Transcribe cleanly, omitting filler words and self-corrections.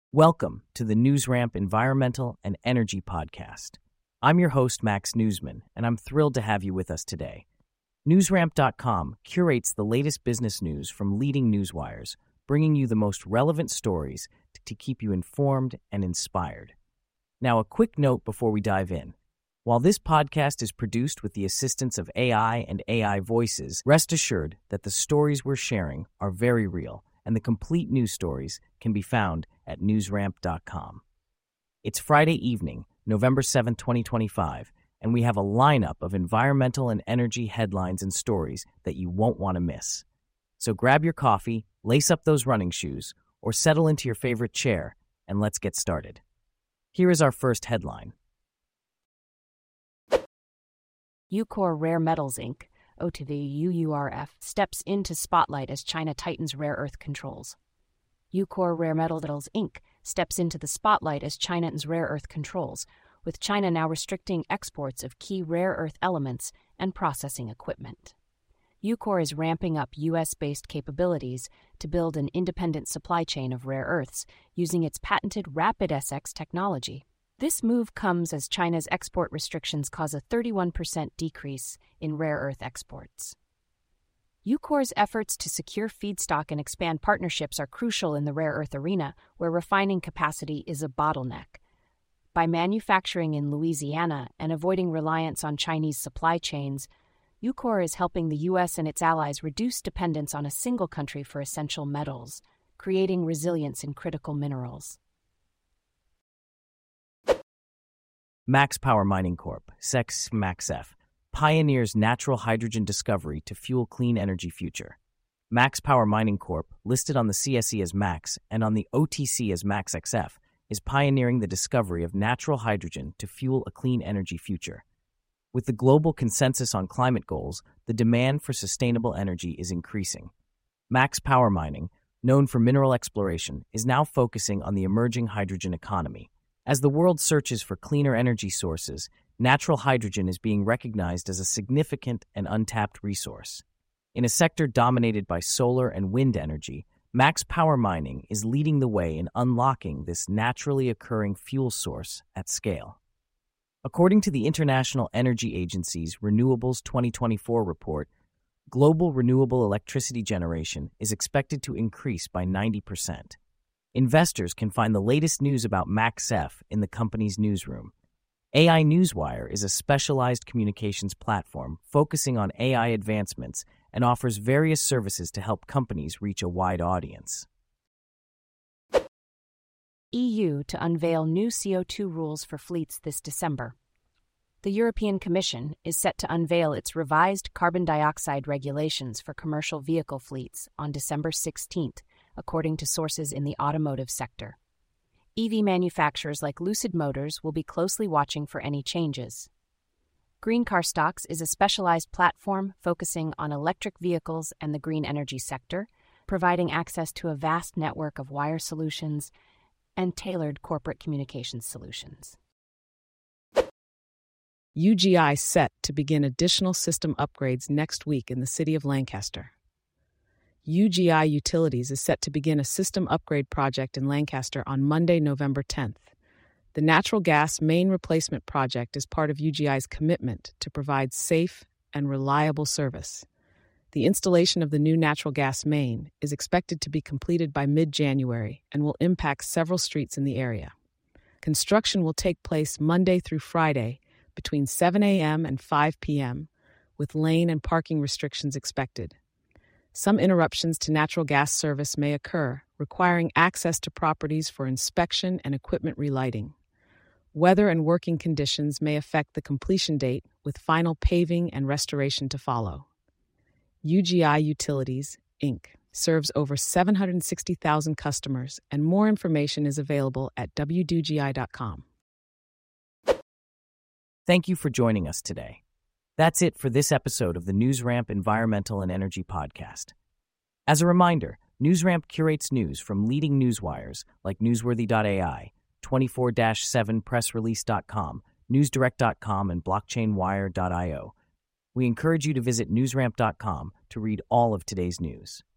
Welcome to the NewsRamp Environmental and Energy Podcast. I'm your host, Max Newsman, and I'm thrilled to have you with us today. NewsRamp.com curates the latest business news from leading newswires, bringing you the most relevant stories to keep you informed and inspired. Now, a quick note before we dive in. While this podcast is produced with the assistance of AI and AI voices, rest assured that the stories we're sharing are very real, and the complete news stories can be found at newsramp.com. It's Friday evening, November 7, 2025, and we have a lineup of environmental and energy headlines and stories that you won't want to miss. So grab your coffee, lace up those running shoes, or settle into your favorite chair, and let's get started. Here is our first headline. Ucore Rare Metals Inc., OTV UURF, steps into spotlight as China tightens rare earth controls. Ucore Rare Metals Inc. steps into the spotlight as China tightens rare earth controls, with China now restricting exports of key rare earth elements and processing equipment. Ucore is ramping up U.S.-based capabilities to build an independent supply chain of rare earths using its patented RapidSX technology. This move comes as China's export restrictions cause a 31% decrease in rare earth exports. Ucore's efforts to secure feedstock and expand partnerships are crucial in the rare earth arena, where refining capacity is a bottleneck. By manufacturing in Louisiana and avoiding reliance on Chinese supply chains, Ucore is helping the U.S. and its allies reduce dependence on a single country for essential metals, creating resilience in critical minerals. Max Power Mining Corp., SEX MaxF, pioneers natural hydrogen discovery to fuel clean energy future. Max Power Mining Corp., listed on the CSE as Max and on the OTC as MaxXF, is pioneering the discovery of natural hydrogen to fuel a clean energy future. With the global consensus on climate goals, the demand for sustainable energy is increasing. Max Power Mining, known for mineral exploration, is now focusing on the emerging hydrogen economy. As the world searches for cleaner energy sources, natural hydrogen is being recognized as a significant and untapped resource. In a sector dominated by solar and wind energy, Max Power Mining is leading the way in unlocking this naturally occurring fuel source at scale. According to the International Energy Agency's Renewables 2024 report, global renewable electricity generation is expected to increase by 90%. Investors can find the latest news about MaxF in the company's newsroom. AI Newswire is a specialized communications platform focusing on AI advancements and offers various services to help companies reach a wide audience. EU to unveil new CO2 rules for fleets this December. The European Commission is set to unveil its revised carbon dioxide regulations for commercial vehicle fleets on December 16th, according to sources in the automotive sector. EV manufacturers like Lucid Motors will be closely watching for any changes. Green Car Stocks is a specialized platform focusing on electric vehicles and the green energy sector, providing access to a vast network of wire solutions and tailored corporate communications solutions. UGI set to begin additional system upgrades next week in the city of Lancaster. UGI Utilities is set to begin a system upgrade project in Lancaster on Monday, November 10th. The natural gas main replacement project is part of UGI's commitment to provide safe and reliable service. The installation of the new natural gas main is expected to be completed by mid-January and will impact several streets in the area. Construction will take place Monday through Friday between 7 a.m. and 5 p.m., with lane and parking restrictions expected. Some interruptions to natural gas service may occur, requiring access to properties for inspection and equipment relighting. Weather and working conditions may affect the completion date, with final paving and restoration to follow. UGI Utilities, Inc. serves over 760,000 customers, and more information is available at www.ugi.com. Thank you for joining us today. That's it for this episode of the NewsRamp Environmental and Energy Podcast. As a reminder, NewsRamp curates news from leading newswires like Newsworthy.ai, 24-7pressrelease.com, NewsDirect.com, and BlockchainWire.io. We encourage you to visit newsramp.com to read all of today's news.